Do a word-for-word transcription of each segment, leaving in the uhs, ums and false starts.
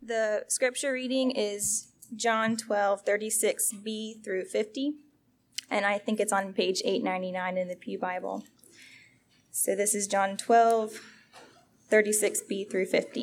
The scripture reading is John twelve, thirty-six b through fifty, and I think it's on page eight ninety-nine in the Pew Bible. So this is John twelve, thirty-six b through fifty.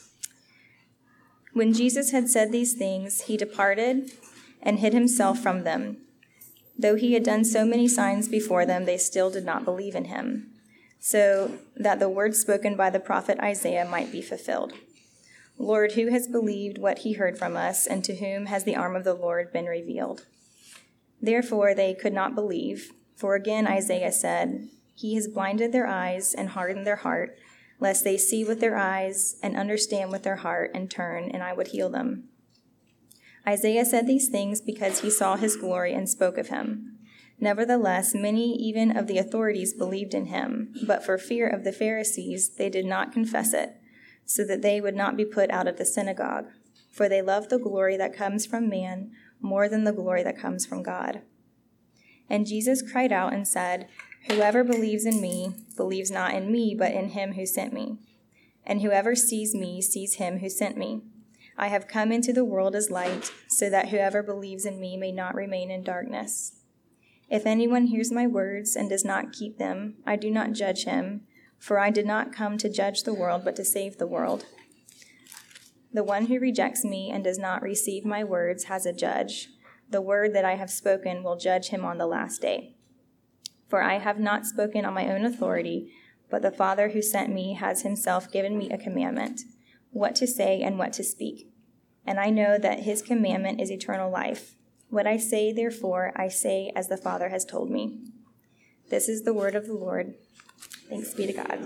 When Jesus had said these things, he departed and hid himself from them. Though he had done so many signs before them, they still did not believe in him, so that the word spoken by the prophet Isaiah might be fulfilled. Lord, who has believed what he heard from us, and to whom has the arm of the Lord been revealed? Therefore they could not believe, for again Isaiah said, He has blinded their eyes and hardened their heart, lest they see with their eyes and understand with their heart and turn, and I would heal them. Isaiah said these things because he saw his glory and spoke of him. Nevertheless, many even of the authorities believed in him, but for fear of the Pharisees they did not confess it, so that they would not be put out of the synagogue. For they love the glory that comes from man more than the glory that comes from God. And Jesus cried out and said, Whoever believes in me believes not in me, but in him who sent me. And whoever sees me sees him who sent me. I have come into the world as light, so that whoever believes in me may not remain in darkness. If anyone hears my words and does not keep them, I do not judge him, for I did not come to judge the world, but to save the world. The one who rejects me and does not receive my words has a judge. The word that I have spoken will judge him on the last day. For I have not spoken on my own authority, but the Father who sent me has himself given me a commandment, what to say and what to speak. And I know that his commandment is eternal life. What I say, therefore, I say as the Father has told me. This is the word of the Lord. Thanks be to God.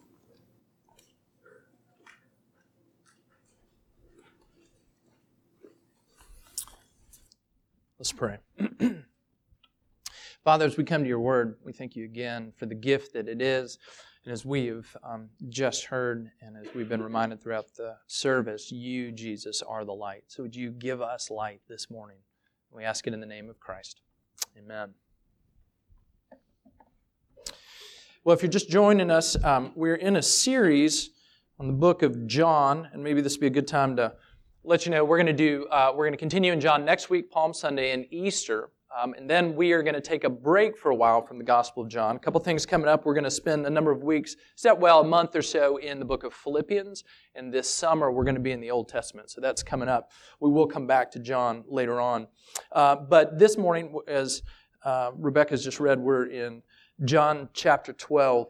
Let's pray. Father, as we come to your word, we thank you again for the gift that it is. And as we have um, just heard, and as we've been reminded throughout the service, you, Jesus, are the light. So would you give us light this morning? We ask it in the name of Christ. Amen. Well, if you're just joining us, um, we're in a series on the book of John, and maybe this would be a good time to let you know we're going to do. Uh, we're going to continue in John next week, Palm Sunday and Easter, um, and then we are going to take a break for a while from the Gospel of John. A couple things coming up. We're going to spend a number of weeks, set well a month or so, in the book of Philippians, and this summer we're going to be in the Old Testament. So that's coming up. We will come back to John later on, uh, but this morning, as uh, Rebecca's just read, we're in John chapter twelve.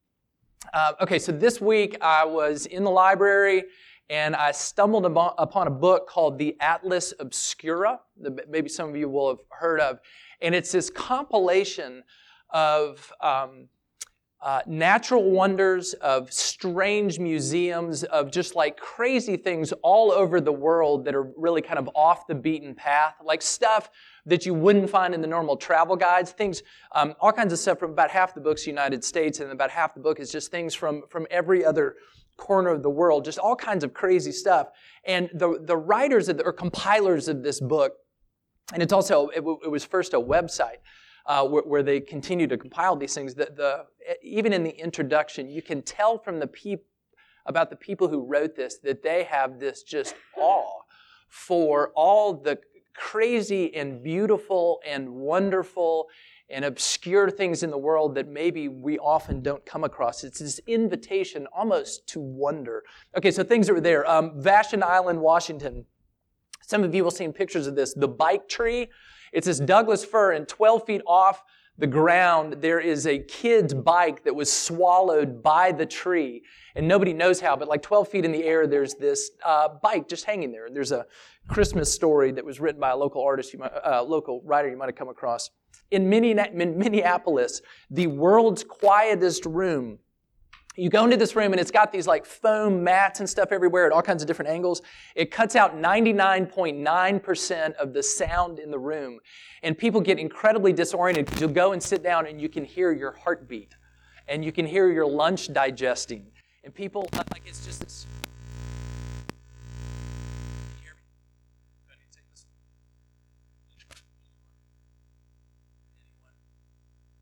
Uh, okay, so this week I was in the library and I stumbled upon a book called the Atlas Obscura, that maybe some of you will have heard of. And it's this compilation of um, uh, natural wonders, of strange museums, of just like crazy things all over the world that are really kind of off the beaten path, like stuff that you wouldn't find in the normal travel guides, things, um, all kinds of stuff from about half the book's United States, and about half the book is just things from, from every other corner of the world, just all kinds of crazy stuff. And the, the writers of the, or compilers of this book, and it's also, it, it was first a website uh, where, where they continue to compile these things, that the, even in the introduction, you can tell from the peop, about the people who wrote this that they have this just awe for all the crazy and beautiful and wonderful and obscure things in the world that maybe we often don't come across. It's this invitation almost to wonder. Okay, so things that were there. Um, Vashon Island, Washington. Some of you will have seen pictures of this. The bike tree. It's this Douglas fir, and twelve feet off the ground, there is a kid's bike that was swallowed by the tree. And nobody knows how, but like twelve feet in the air, there's this uh, bike just hanging there. There's a Christmas story that was written by a local artist, you might, uh, local writer you might have come across. In Minneapolis, the world's quietest room. You go into this room and it's got these like foam mats and stuff everywhere at all kinds of different angles. It cuts out ninety-nine point nine percent of the sound in the room. And people get incredibly disoriented because you'll go and sit down and you can hear your heartbeat. And you can hear your lunch digesting. And people, like it's just this. Can you hear me? Do I need to take this?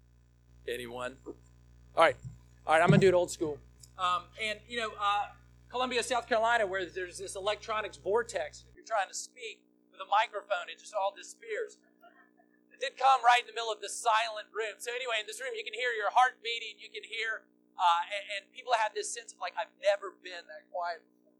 Anyone? Anyone? All right. All right, I'm going to do it old school. Um, and, you know, uh, Columbia, South Carolina, where there's this electronics vortex. If you're trying to speak with a microphone, it just all disappears. It did come right in the middle of this silent room. So anyway, in this room, you can hear your heart beating. You can hear, uh, and, and people have this sense of like, I've never been that quiet before.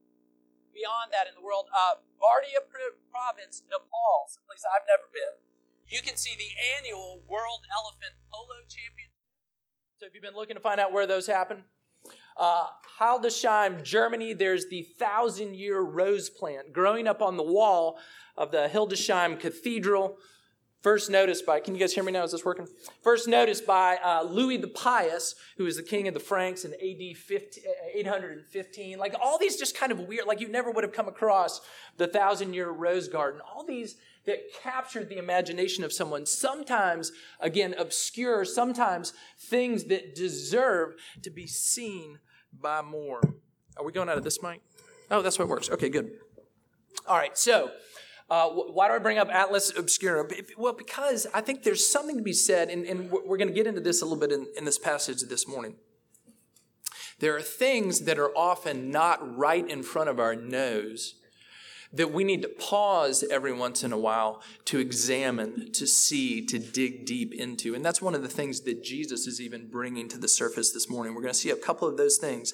Beyond that in the world, uh, Bardia Province, Nepal, someplace I've never been. You can see the annual World Elephant Polo Championship. So if you've been looking to find out where those happen, uh, Hildesheim, Germany, there's the thousand-year rose plant growing up on the wall of the Hildesheim Cathedral. First noticed by, can you guys hear me now? Is this working? First noticed by uh, Louis the Pious, who was the king of the Franks in A D eight hundred fifteen. Like all these just kind of weird, like you never would have come across the thousand-year rose garden. All these that captured the imagination of someone. Sometimes, again, obscure, sometimes things that deserve to be seen by more. Are we going out of this mic? Oh, that's what it works. Okay, good. All right, so uh, why do I bring up Atlas Obscura? Well, because I think there's something to be said, and, and we're going to get into this a little bit in, in this passage this morning. There are things that are often not right in front of our nose that we need to pause every once in a while to examine, to see, to dig deep into. And that's one of the things that Jesus is even bringing to the surface this morning. We're going to see a couple of those things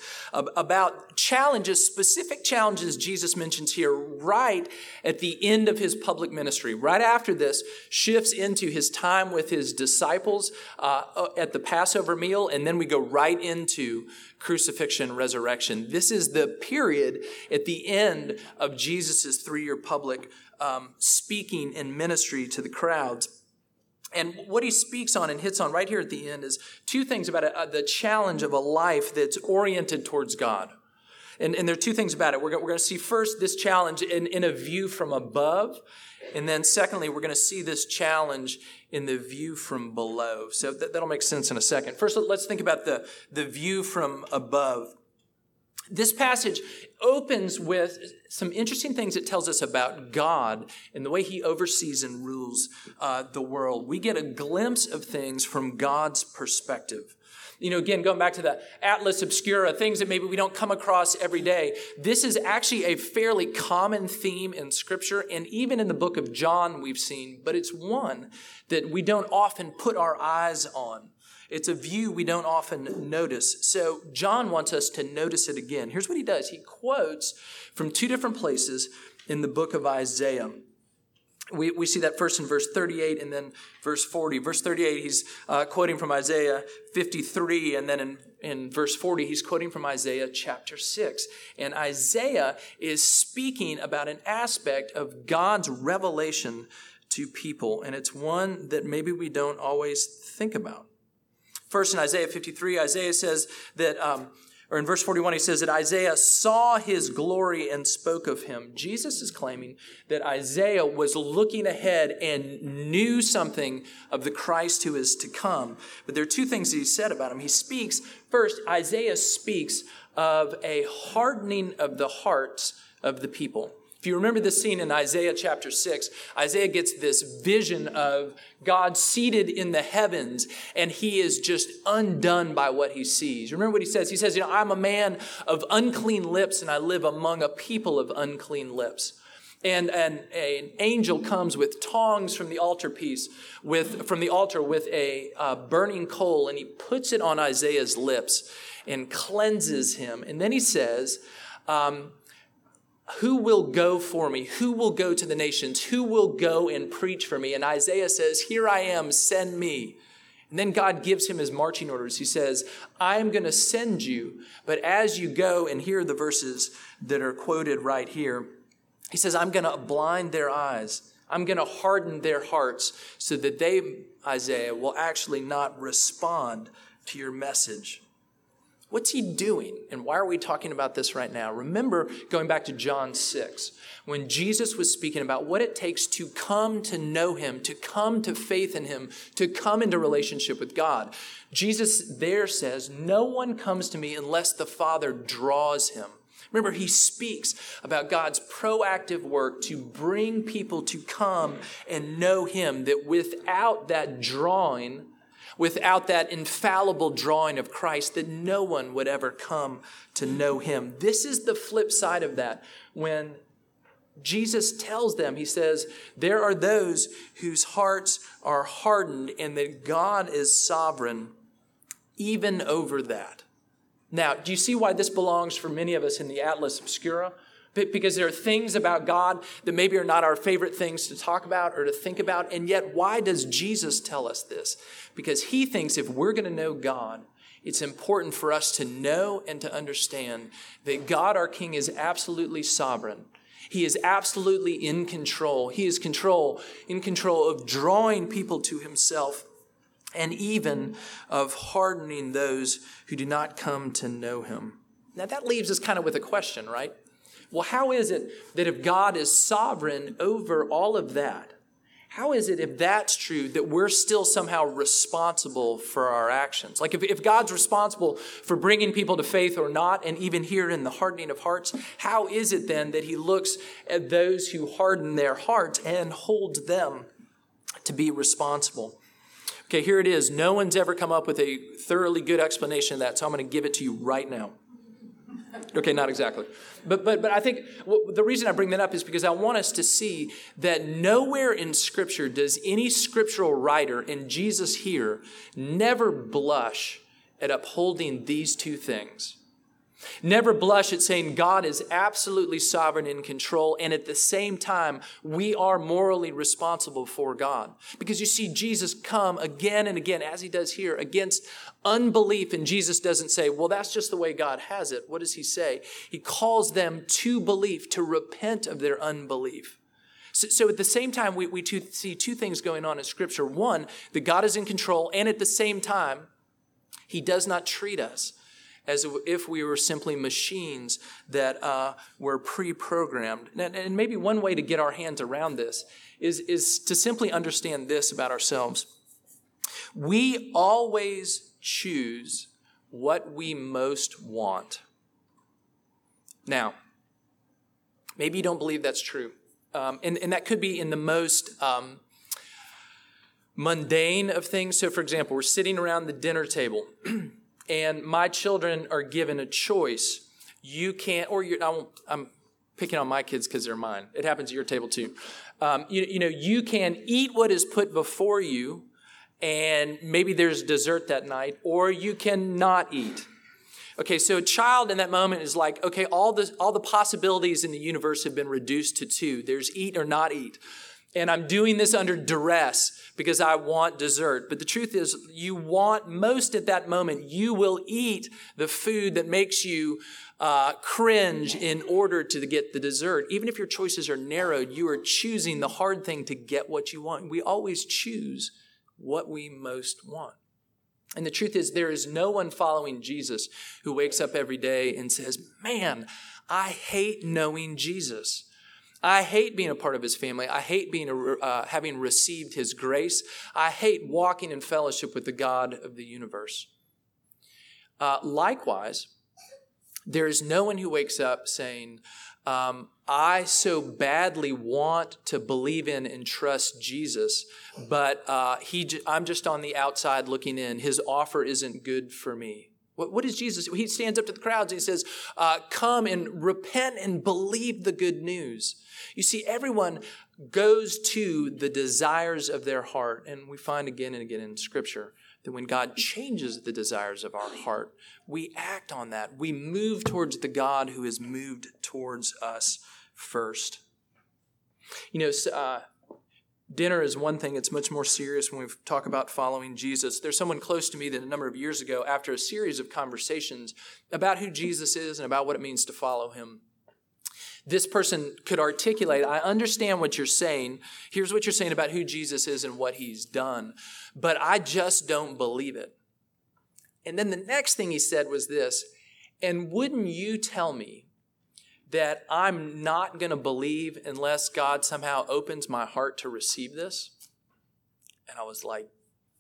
about challenges, specific challenges Jesus mentions here right at the end of his public ministry. Right after this, shifts into his time with his disciples uh, at the Passover meal, and then we go right into crucifixion, resurrection. This is the period at the end of Jesus' three-year public um, speaking and ministry to the crowds. And what he speaks on and hits on right here at the end is two things about it, uh, the challenge of a life that's oriented towards God. And, and there are two things about it. We're, we're going to see first this challenge in, in a view from above. And then secondly, we're going to see this challenge in the view from below. So that, that'll make sense in a second. First, let's think about the, the view from above. This passage opens with some interesting things it tells us about God and the way he oversees and rules uh, the world. We get a glimpse of things from God's perspective. You know, again, going back to the Atlas Obscura, things that maybe we don't come across every day. This is actually a fairly common theme in Scripture, and even in the book of John we've seen, but it's one that we don't often put our eyes on. It's a view we don't often notice. So John wants us to notice it again. Here's what he does. He quotes from two different places in the book of Isaiah. We, we see that first in verse thirty-eight and then verse forty. Verse thirty-eight, he's uh, quoting from Isaiah fifty-three, and then in, in verse forty, he's quoting from Isaiah chapter six. And Isaiah is speaking about an aspect of God's revelation to people, and it's one that maybe we don't always think about. First, in Isaiah fifty-three, Isaiah says that, um, or in verse forty-one, he says that Isaiah saw his glory and spoke of him. Jesus is claiming that Isaiah was looking ahead and knew something of the Christ who is to come. But there are two things that he said about him. He speaks, first, Isaiah speaks of a hardening of the hearts of the people. If you remember this scene in Isaiah chapter six, Isaiah gets this vision of God seated in the heavens, and he is just undone by what he sees. Remember what he says? He says, you know, I'm a man of unclean lips, and I live among a people of unclean lips. And, and an angel comes with tongs from the altarpiece, with from the altar with a uh, burning coal, and he puts it on Isaiah's lips and cleanses him. And then he says, um, who will go for me? Who will go to the nations? Who will go and preach for me? And Isaiah says, here I am, send me. And then God gives him his marching orders. He says, I'm going to send you. But as you go, and here are the verses that are quoted right here. He says, I'm going to blind their eyes. I'm going to harden their hearts so that they, Isaiah, will actually not respond to your message. What's he doing? And why are we talking about this right now? Remember going back to John six, when Jesus was speaking about what it takes to come to know him, to come to faith in him, to come into relationship with God. Jesus there says, no one comes to me unless the Father draws him. Remember, he speaks about God's proactive work to bring people to come and know him, that without that drawing, without that infallible drawing of Christ, that no one would ever come to know him. This is the flip side of that. When Jesus tells them, he says, there are those whose hearts are hardened and that God is sovereign even over that. Now, do you see why this belongs for many of us in the Atlas Obscura? Because there are things about God that maybe are not our favorite things to talk about or to think about. And yet, why does Jesus tell us this? Because he thinks if we're going to know God, it's important for us to know and to understand that God, our King, is absolutely sovereign. He is absolutely in control. He is control, in control of drawing people to himself and even of hardening those who do not come to know him. Now, that leaves us kind of with a question, right? Well, how is it that if God is sovereign over all of that, how is it, if that's true, that we're still somehow responsible for our actions? Like if, if God's responsible for bringing people to faith or not, and even here in the hardening of hearts, how is it then that he looks at those who harden their hearts and holds them to be responsible? Okay, here it is. No one's ever come up with a thoroughly good explanation of that, so I'm going to give it to you right now. Okay, not exactly. But but but I think well, the reason I bring that up is because I want us to see that nowhere in Scripture does any scriptural writer, and Jesus here, never blush at upholding these two things. Never blush at saying God is absolutely sovereign in control, and at the same time, we are morally responsible for God. Because you see Jesus come again and again, as he does here, against unbelief, and Jesus doesn't say, well, that's just the way God has it. What does he say? He calls them to belief, to repent of their unbelief. So, so at the same time, we, we two, see two things going on in Scripture. One, that God is in control, and at the same time, he does not treat us as if we were simply machines that uh, were pre-programmed. And, and maybe one way to get our hands around this is, is to simply understand this about ourselves. We always choose what we most want. Now, maybe you don't believe that's true. Um, and, and that could be in the most um, mundane of things. So, for example, we're sitting around the dinner table and my children are given a choice. You can't, or you, I won't, I'm picking on my kids because they're mine. It happens at your table too. Um, you, you know, you can eat what is put before you, and maybe there's dessert that night, or you can not eat. Okay, so a child in that moment is like, okay, all the all the possibilities in the universe have been reduced to two. There's eat or not eat. And I'm doing this under duress because I want dessert. But the truth is, you want most at that moment. You will eat the food that makes you uh, cringe in order to get the dessert. Even if your choices are narrowed, you are choosing the hard thing to get what you want. We always choose what we most want. And the truth is, there is no one following Jesus who wakes up every day and says, man, I hate knowing Jesus. I hate being a part of his family. I hate being a, uh, having received his grace. I hate walking in fellowship with the God of the universe. Uh, likewise, there is no one who wakes up saying, um, I so badly want to believe in and trust Jesus, but uh, he, j- I'm just on the outside looking in. His offer isn't good for me. What, what is Jesus? He stands up to the crowds and he says, uh, come and repent and believe the good news. You see, everyone goes to the desires of their heart. And we find again and again in Scripture that when God changes the desires of our heart, we act on that. We move towards the God who has moved towards us first. You know, uh, dinner is one thing. It's much more serious when we talk about following Jesus. There's someone close to me that a number of years ago, after a series of conversations about who Jesus is and about what it means to follow him, this person could articulate, I understand what you're saying. Here's what you're saying about who Jesus is and what he's done, but I just don't believe it. And then the next thing he said was this, and wouldn't you tell me that I'm not going to believe unless God somehow opens my heart to receive this? And I was like,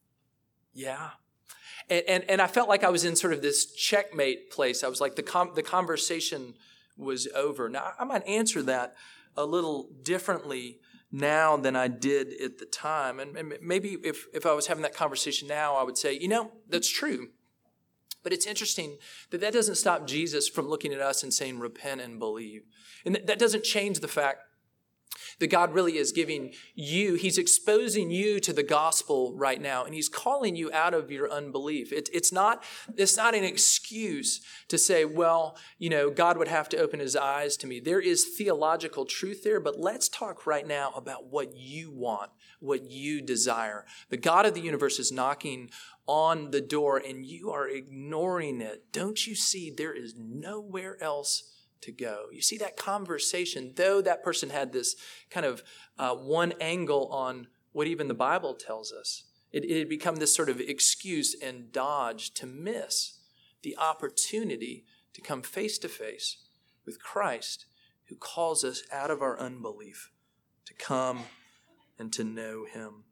yeah. And, and, and I felt like I was in sort of this checkmate place. I was like, the com- the conversation was over. Now, I might answer that a little differently now than I did at the time. And, and maybe if, if I was having that conversation now, I would say, you know, that's true. But it's interesting that that doesn't stop Jesus from looking at us and saying, repent and believe. And that, that doesn't change the fact that God really is giving you, he's exposing you to the gospel right now, and he's calling you out of your unbelief. It, it's not, it's not an excuse to say, well, you know, God would have to open his eyes to me. There is theological truth there, but let's talk right now about what you want, what you desire. The God of the universe is knocking on the door, and you are ignoring it. Don't you see there is nowhere else to go? You see that conversation, though that person had this kind of uh, one angle on what even the Bible tells us, it, it had become this sort of excuse and dodge to miss the opportunity to come face to face with Christ, who calls us out of our unbelief to come and to know him.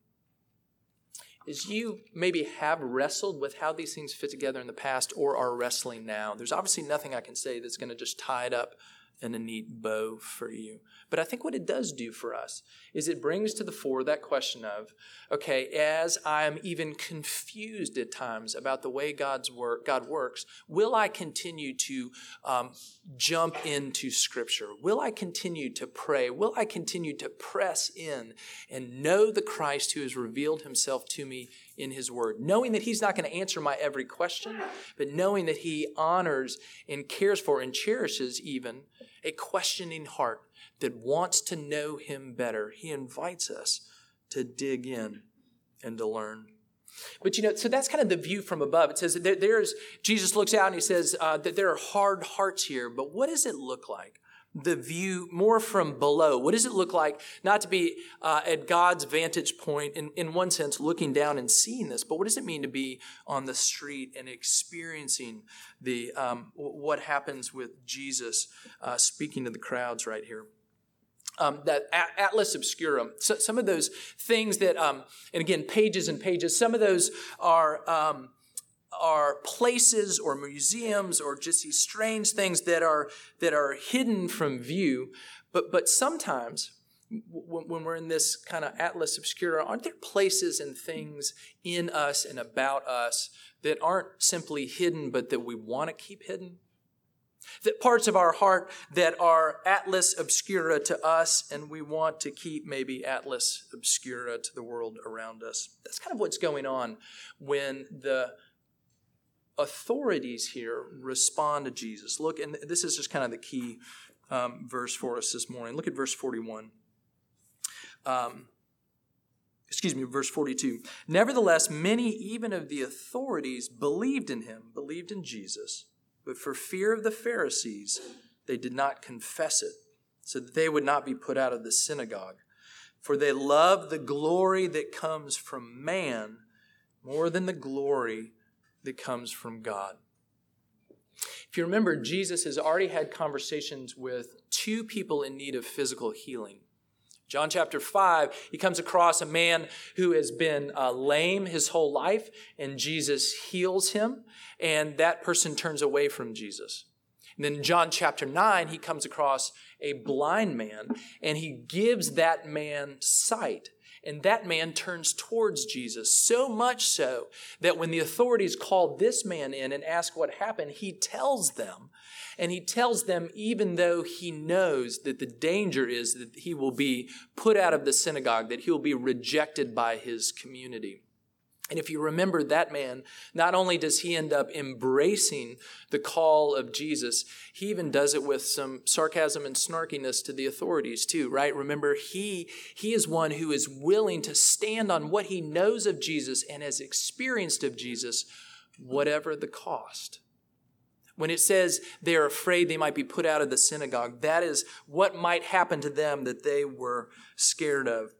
As you maybe have wrestled with how these things fit together in the past or are wrestling now, there's obviously nothing I can say that's going to just tie it up in a neat bow for you. But I think what it does do for us is it brings to the fore that question of, okay, as I'm even confused at times about the way God's work, God works, will I continue to um, jump into Scripture? Will I continue to pray? Will I continue to press in and know the Christ who has revealed himself to me in his word, knowing that he's not going to answer my every question, but knowing that he honors and cares for and cherishes even a questioning heart that wants to know him better. He invites us to dig in and to learn. But, you know, so that's kind of the view from above. It says that there, there's, Jesus looks out and he says uh, that there are hard hearts here. But what does it look like? The view more from below. What does it look like not to be uh, at God's vantage point, in, in one sense, looking down and seeing this, but what does it mean to be on the street and experiencing the um, what happens with Jesus uh, speaking to the crowds right here? Um, that Atlas Obscura, so, some of those things that, um, and again, pages and pages, some of those are um, are places or museums or just these strange things that are that are hidden from view. But but sometimes w- when we're in this kind of Atlas Obscura, aren't there places and things in us and about us that aren't simply hidden, but that we want to keep hidden? That parts of our heart that are Atlas Obscura to us, and we want to keep maybe Atlas Obscura to the world around us. That's kind of what's going on when the authorities here respond to Jesus. Look, and this is just kind of the key um, verse for us this morning. Look at verse forty-one. Um, excuse me, verse forty-two. Nevertheless, many even of the authorities believed in him, believed in Jesus, but for fear of the Pharisees, they did not confess it, so that they would not be put out of the synagogue. For they loved the glory that comes from man more than the glory that comes from God. If you remember, Jesus has already had conversations with two people in need of physical healing. John chapter five, he comes across a man who has been uh, lame his whole life, and Jesus heals him, and that person turns away from Jesus. And then in John chapter nine, he comes across a blind man, and he gives that man sight. And that man turns towards Jesus, so much so that when the authorities call this man in and ask what happened, he tells them. And he tells them even though he knows that the danger is that he will be put out of the synagogue, that he will be rejected by his community. And if you remember that man, not only does he end up embracing the call of Jesus, he even does it with some sarcasm and snarkiness to the authorities too, right? Remember, he, he is one who is willing to stand on what he knows of Jesus and has experienced of Jesus, whatever the cost. When it says they're afraid they might be put out of the synagogue, that is what might happen to them that they were scared of.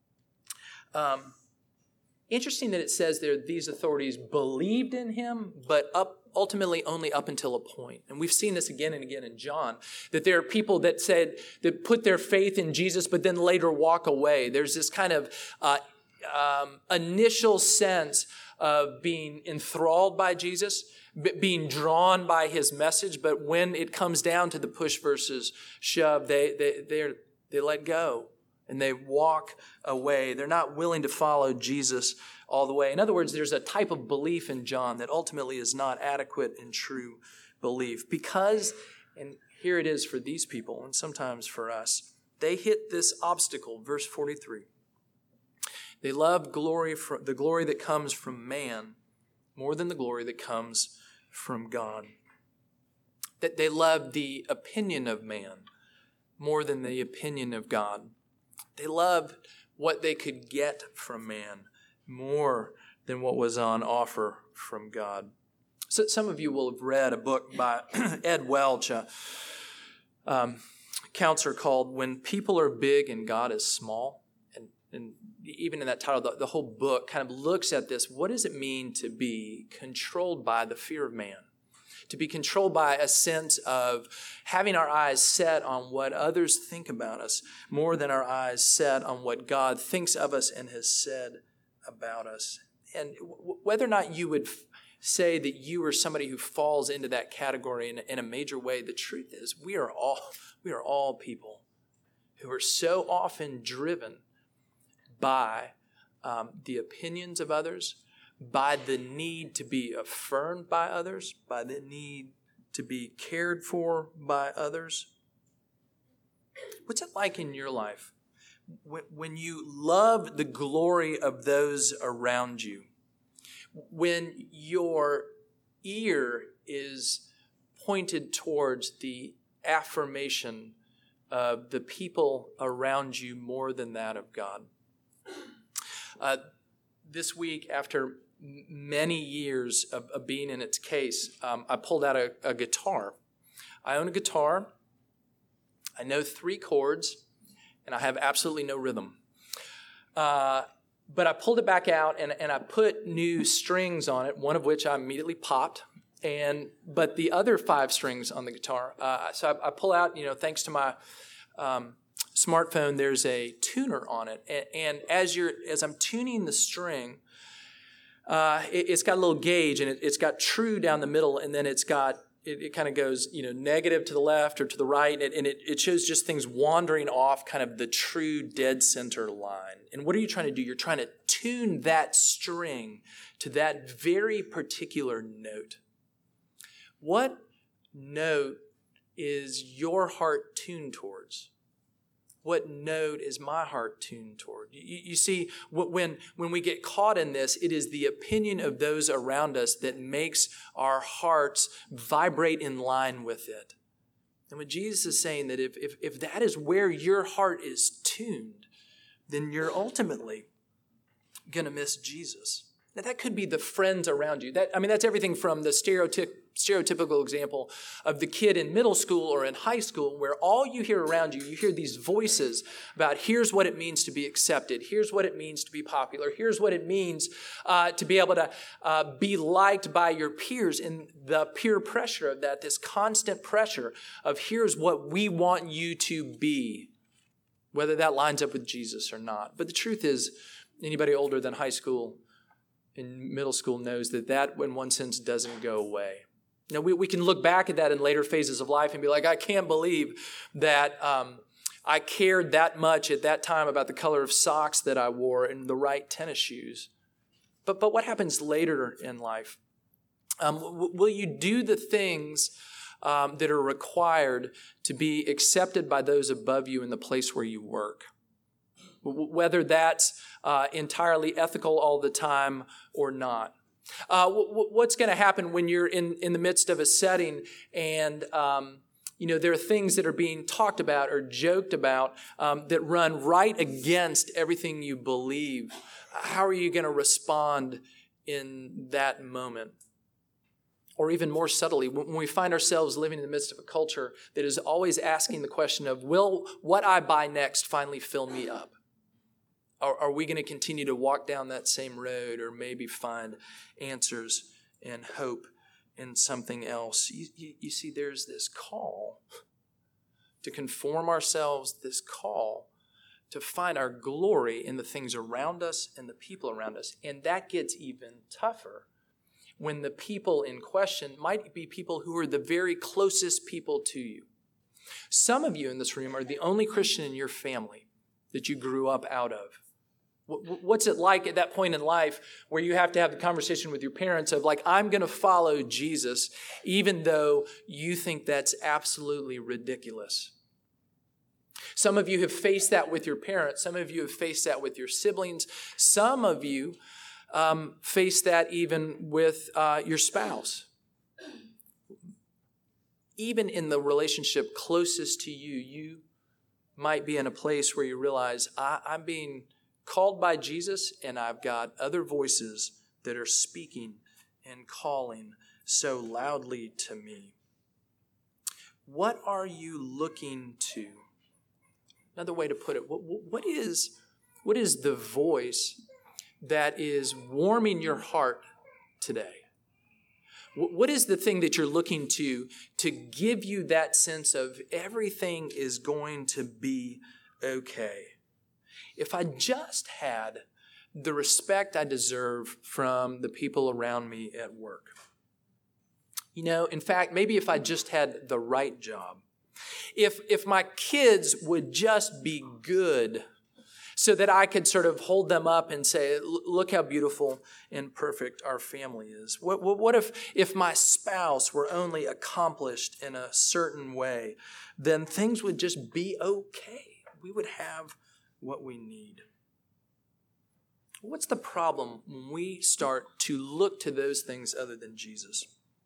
Um, Interesting that it says there these authorities believed in him, but up ultimately only up until a point. And we've seen this again and again in John, that there are people that said, that put their faith in Jesus, but then later walk away. There's this kind of uh, um, initial sense of being enthralled by Jesus, being drawn by his message, but when it comes down to the push versus shove, they they they they let go. and they walk away. They're not willing to follow Jesus all the way. In other words, there's a type of belief in John that ultimately is not adequate and true belief. Because, and here it is for these people, and sometimes for us, they hit this obstacle, verse forty-three. They love glory from, the glory that comes from man more than the glory that comes from God. That they love the opinion of man more than the opinion of God. They loved what they could get from man more than what was on offer from God. So some of you will have read a book by Ed Welch, a um, counselor, called When People Are Big and God is Small. And, and even in that title, the, the whole book kind of looks at this. What does it mean to be controlled by the fear of man? To be controlled by a sense of having our eyes set on what others think about us more than our eyes set on what God thinks of us and has said about us. And w- whether or not you would f- say that you are somebody who falls into that category in, in a major way, the truth is we are all we are all people who are so often driven by um, the opinions of others, by the need to be affirmed by others, by the need to be cared for by others. What's it like in your life when, when you love the glory of those around you? When your ear is pointed towards the affirmation of the people around you more than that of God? Uh, this week, after many years of, of being in its case, um, I pulled out a, a guitar. I own a guitar. I know three chords, and I have absolutely no rhythm. Uh, but I pulled it back out, and, and I put new strings on it, one of which I immediately popped. And but the other five strings on the guitar, uh, so I, I pull out, you know, thanks to my um, smartphone, there's a tuner on it. And, and as you're as I'm tuning the string, Uh, it, it's got a little gauge, and it, it's got true down the middle, and then it's got, it, it kind of goes, you know, negative to the left or to the right, and, it, and it, it shows just things wandering off kind of the true dead center line. And what are you trying to do? You're trying to tune that string to that very particular note. What note is your heart tuned towards? What note is my heart tuned toward? You, you see, when, when we get caught in this, it is the opinion of those around us that makes our hearts vibrate in line with it. And when Jesus is saying that if, if, if that is where your heart is tuned, then you're ultimately going to miss Jesus. Now, that could be the friends around you. That I mean, that's everything from the stereotyp- stereotypical example of the kid in middle school or in high school where all you hear around you, you hear these voices about here's what it means to be accepted, here's what it means to be popular, here's what it means uh, to be able to uh, be liked by your peers, and the peer pressure of that, this constant pressure of here's what we want you to be, whether that lines up with Jesus or not. But the truth is, anybody older than high school in middle school knows that that, in one sense, doesn't go away. Now, we, we can look back at that in later phases of life and be like, I can't believe that um, I cared that much at that time about the color of socks that I wore and the right tennis shoes. But, but what happens later in life? Um, w- will you do the things um, that are required to be accepted by those above you in the place where you work? Whether that's uh, entirely ethical all the time or not. Uh, w- what's going to happen when you're in, in the midst of a setting and um, you know there are things that are being talked about or joked about um, that run right against everything you believe? How are you going to respond in that moment? Or even more subtly, when we find ourselves living in the midst of a culture that is always asking the question of, will what I buy next finally fill me up? Are, are we going to continue to walk down that same road or maybe find answers and hope in something else? You, you, you see, there's this call to conform ourselves, this call to find our glory in the things around us and the people around us. And that gets even tougher when the people in question might be people who are the very closest people to you. Some of you in this room are the only Christian in your family. that you grew up out of? What's it like at that point in life where you have to have the conversation with your parents of like, I'm going to follow Jesus, even though you think that's absolutely ridiculous? Some of you have faced that with your parents. Some of you have faced that with your siblings. Some of you um, face that even with uh, your spouse. Even in the relationship closest to you, you might be in a place where you realize, I, I'm being called by Jesus, and I've got other voices that are speaking and calling so loudly to me. What are you looking to? Another way to put it, what, what is, what is the voice that is warming your heart today? What is the thing that you're looking to to give you that sense of everything is going to be okay? If I just had the respect I deserve from the people around me at work. You know, in fact, maybe if I just had the right job. If, if my kids would just be good so that I could sort of hold them up and say, look how beautiful and perfect our family is. What, what, what if, if my spouse were only accomplished in a certain way? Then things would just be okay. We would have what we need. What's the problem when we start to look to those things other than Jesus?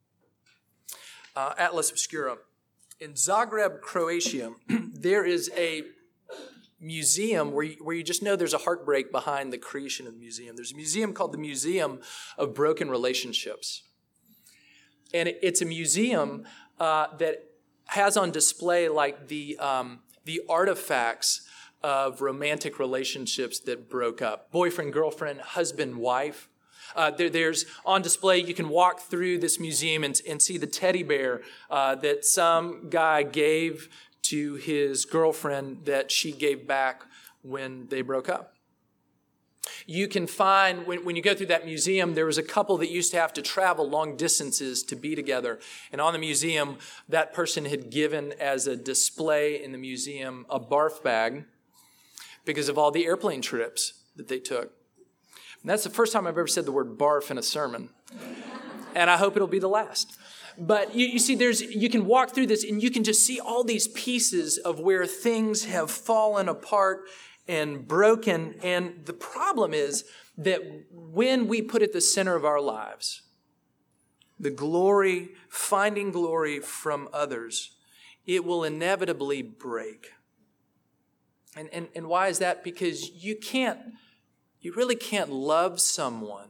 Uh, Atlas Obscura. In Zagreb, Croatia, there is a museum where you, where you just know there's a heartbreak behind the creation of the museum. There's a museum called the Museum of Broken Relationships. And it, it's a museum uh, that has on display like the um, the artifacts of romantic relationships that broke up. Boyfriend, girlfriend, husband, wife. Uh, there, there's on display, you can walk through this museum and, and see the teddy bear uh, that some guy gave to his girlfriend that she gave back when they broke up. You can find, when, when you go through that museum, there was a couple that used to have to travel long distances to be together. And on the museum, that person had given as a display in the museum a barf bag because of all the airplane trips that they took. And that's the first time I've ever said the word barf in a sermon. And I hope it'll be the last. But you, you see, there's you can walk through this and you can just see all these pieces of where things have fallen apart and broken. And the problem is that when we put at the center of our lives the glory, finding glory from others, it will inevitably break. And, and, and why is that? Because you can't, you really can't love someone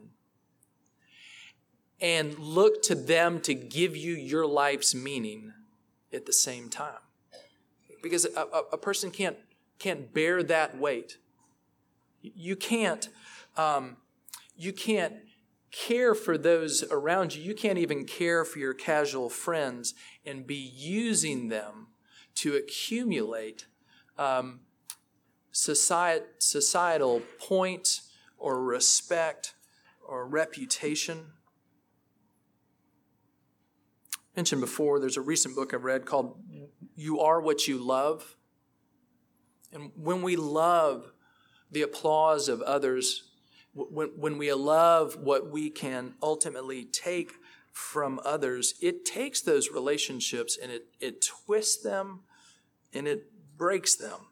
and look to them to give you your life's meaning at the same time. Because a, a, a person can't, can't bear that weight. You can't, um, you can't care for those around you. You can't even care for your casual friends and be using them to accumulate um, society, societal points or respect or reputation. Mentioned before, there's a recent book I've read called You Are What You Love. And when we love the applause of others, when, when we love what we can ultimately take from others, it takes those relationships and it, it twists them and it breaks them.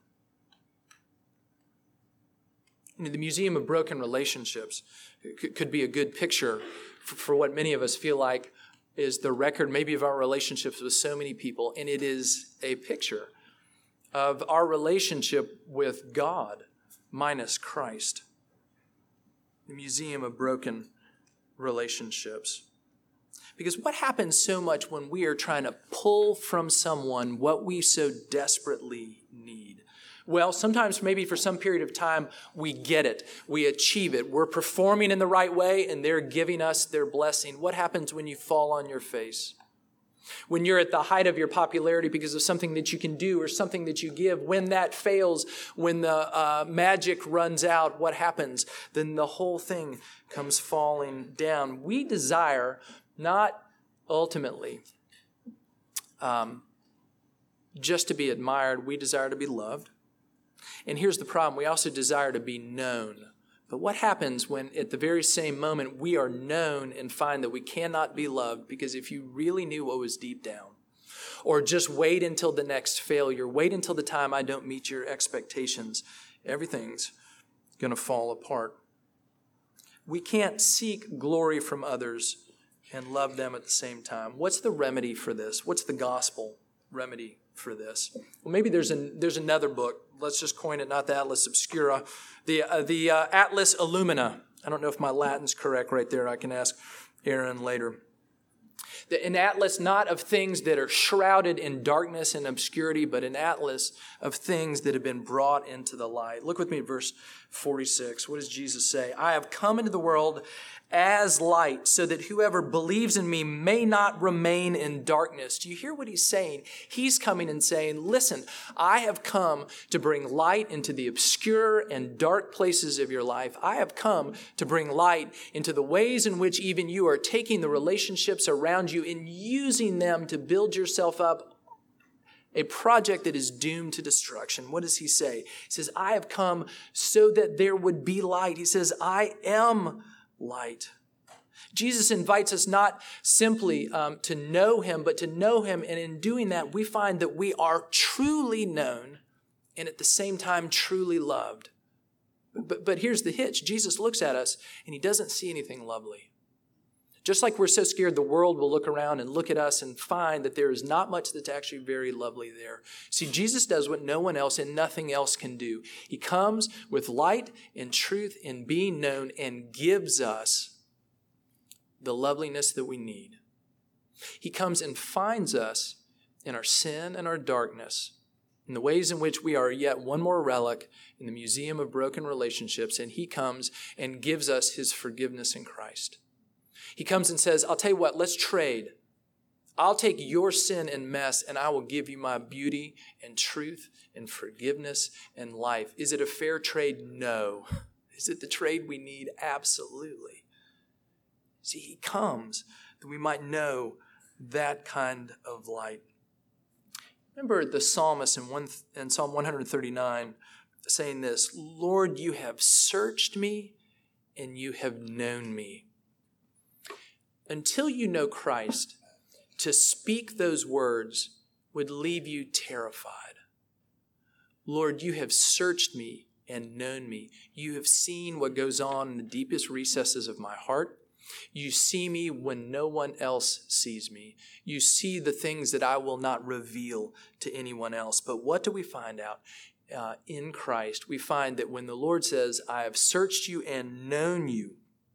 You know, the Museum of Broken Relationships could, could be a good picture for, for what many of us feel like is the record maybe of our relationships with so many people, and it is a picture of our relationship with God minus Christ. The Museum of Broken Relationships. Because what happens so much when we are trying to pull from someone what we so desperately need? Well, sometimes maybe for some period of time, we get it. We achieve it. We're performing in the right way, and they're giving us their blessing. What happens when you fall on your face? When you're at the height of your popularity because of something that you can do or something that you give, when that fails, when the uh, magic runs out, what happens? Then the whole thing comes falling down. We desire not ultimately um, just to be admired. We desire to be loved. And here's the problem. We also desire to be known. But what happens when at the very same moment we are known and find that we cannot be loved? Because if you really knew what was deep down, or just wait until the next failure, wait until the time I don't meet your expectations, everything's going to fall apart. We can't seek glory from others and love them at the same time. What's the remedy for this? What's the gospel remedy for this? Well, maybe there's an, there's another book. Let's just coin it, not the Atlas Obscura, the uh, the uh, Atlas Illumina. I don't know if my Latin's correct right there. I can ask Aaron later. The, an atlas not of things that are shrouded in darkness and obscurity, but an atlas of things that have been brought into the light. Look with me at verse forty-six. What does Jesus say? I have come into the world as light, so that whoever believes in me may not remain in darkness. Do you hear what he's saying? He's coming and saying, listen, I have come to bring light into the obscure and dark places of your life. I have come to bring light into the ways in which even you are taking the relationships around you and using them to build yourself up, a project that is doomed to destruction. What does he say? He says, I have come so that there would be light. He says, I am light. Jesus invites us not simply um, to know him, but to know him. And in doing that, we find that we are truly known and at the same time truly loved. But, but here's the hitch. Jesus looks at us and he doesn't see anything lovely. Just like we're so scared the world will look around and look at us and find that there is not much that's actually very lovely there. See, Jesus does what no one else and nothing else can do. He comes with light and truth and being known and gives us the loveliness that we need. He comes and finds us in our sin and our darkness, in the ways in which we are yet one more relic in the museum of broken relationships, and he comes and gives us his forgiveness in Christ. He comes and says, I'll tell you what, let's trade. I'll take your sin and mess and I will give you my beauty and truth and forgiveness and life. Is it a fair trade? No. Is it the trade we need? Absolutely. See, he comes that we might know that kind of light. Remember the psalmist in, one, in Psalm one thirty-nine saying this, Lord, you have searched me and you have known me. Until you know Christ, to speak those words would leave you terrified. Lord, you have searched me and known me. You have seen what goes on in the deepest recesses of my heart. You see me when no one else sees me. You see the things that I will not reveal to anyone else. But what do we find out? Uh, in Christ, we find that when the Lord says, I have searched you and known you,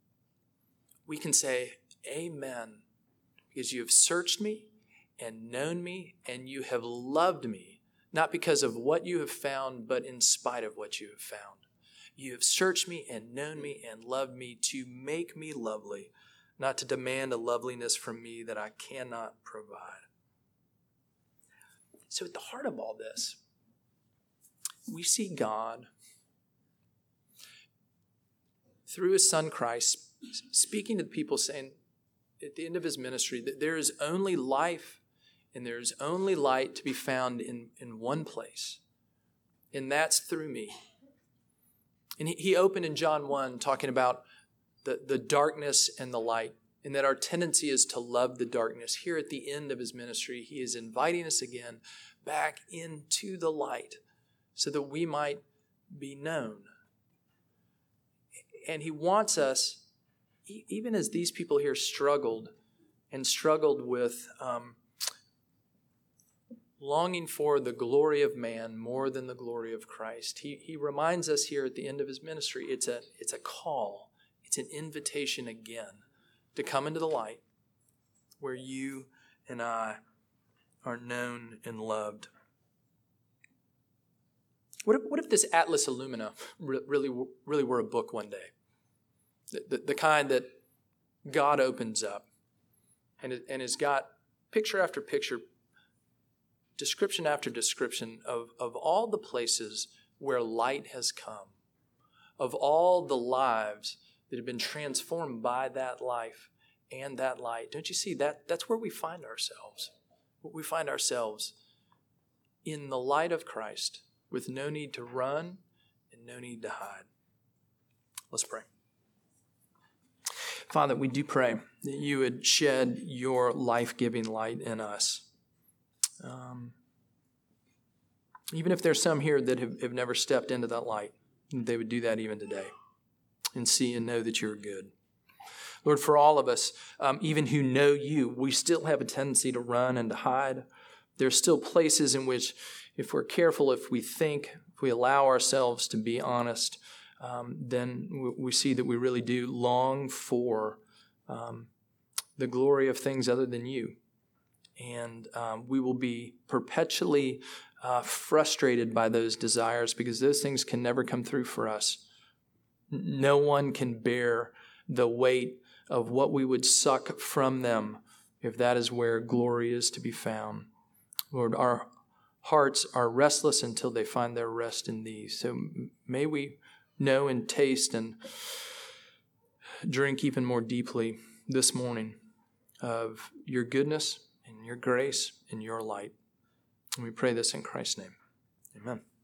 we can say, Amen, because you have searched me and known me and you have loved me, not because of what you have found, but in spite of what you have found. You have searched me and known me and loved me to make me lovely, not to demand a loveliness from me that I cannot provide. So at the heart of all this, we see God through his son Christ speaking to the people saying, at the end of his ministry, that there is only life and there is only light to be found in, in one place, and that's through me. And he, he opened in John one talking about the, the darkness and the light, and that our tendency is to love the darkness. Here at the end of his ministry, he is inviting us again back into the light so that we might be known. And he wants us, even as these people here struggled and struggled with um, longing for the glory of man more than the glory of Christ, he, he reminds us here at the end of his ministry, it's a, it's a call, it's an invitation again to come into the light where you and I are known and loved. What if, what if this Atlas Illumina really, really were a book one day? The, the, the kind that God opens up and, it, and has got picture after picture, description after description of, of all the places where light has come, of all the lives that have been transformed by that life and that light. Don't you see that? That's where we find ourselves. We find ourselves in the light of Christ, with no need to run and no need to hide. Let's pray. Father, we do pray that you would shed your life-giving light in us. Um, even if there's some here that have, have never stepped into that light, they would do that even today and see and know that you're good. Lord, for all of us, um, even who know you, we still have a tendency to run and to hide. There's still places in which, if we're careful, if we think, if we allow ourselves to be honest, um, then we see that we really do long for um, the glory of things other than you. And um, we will be perpetually uh, frustrated by those desires because those things can never come through for us. No one can bear the weight of what we would suck from them if that is where glory is to be found. Lord, our hearts are restless until they find their rest in thee. So may we know and taste and drink even more deeply this morning of your goodness and your grace and your light. And we pray this in Christ's name. Amen.